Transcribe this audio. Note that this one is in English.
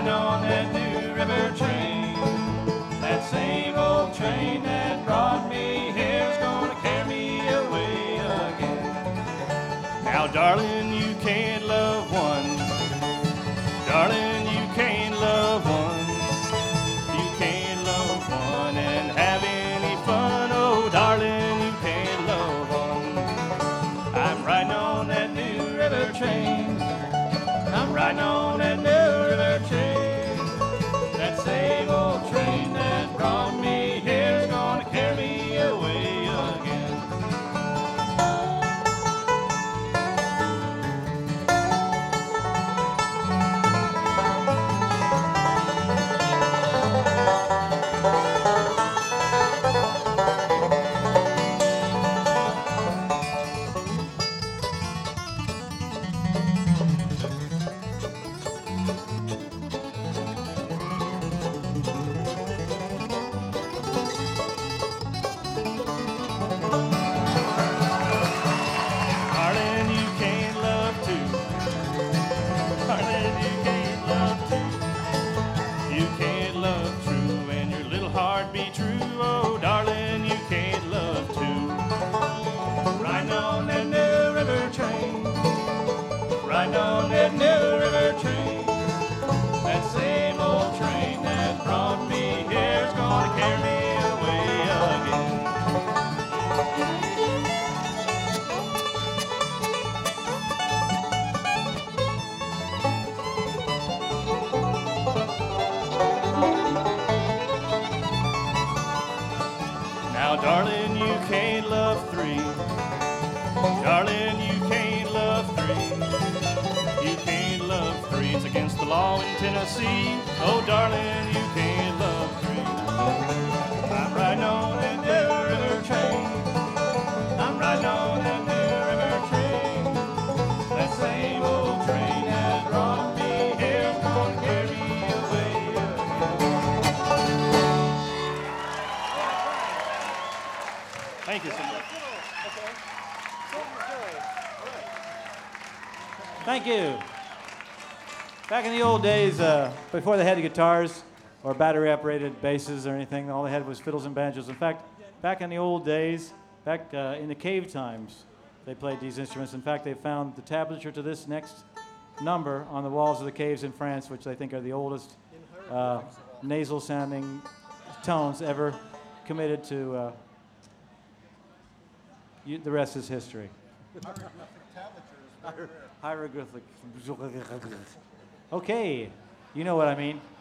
riding on that New River train. That same old train that brought me here is gonna carry me away again. Now, darling, you can't love one. Darling, you can't love one. You can't love one and have any fun. Oh, darling, you can't love one. I'm riding on that New River train. I'm riding on that New River train. That same old train that brought me here is gonna carry me away again. Darling, you can't love two. Darling, you can't love two. You can't love true, and your little heart be true. Oh, darling, you can't love two. Riding on that New River train. Riding on that New River train. That same old train that brought me here is gonna carry me away again. Now, darling, you can't love three. Darling, you can't love three. You can't love three. It's against the law in Tennessee. Oh, darling, you can't love three. I'm riding on that New River train. I'm riding on that New River train. That same old train that brought me here is gonna carry me away again. Thank you so much. Thank you. Back in the old days, before they had guitars or battery-operated basses or anything, all they had was fiddles and banjos. In fact, back in the old days, back in the cave times, they played these instruments. In fact, they found the tablature to this next number on the walls of the caves in France, which they think are the oldest nasal-sounding tones ever committed to. The rest is history. Hieroglyphic. Okay, you know what I mean.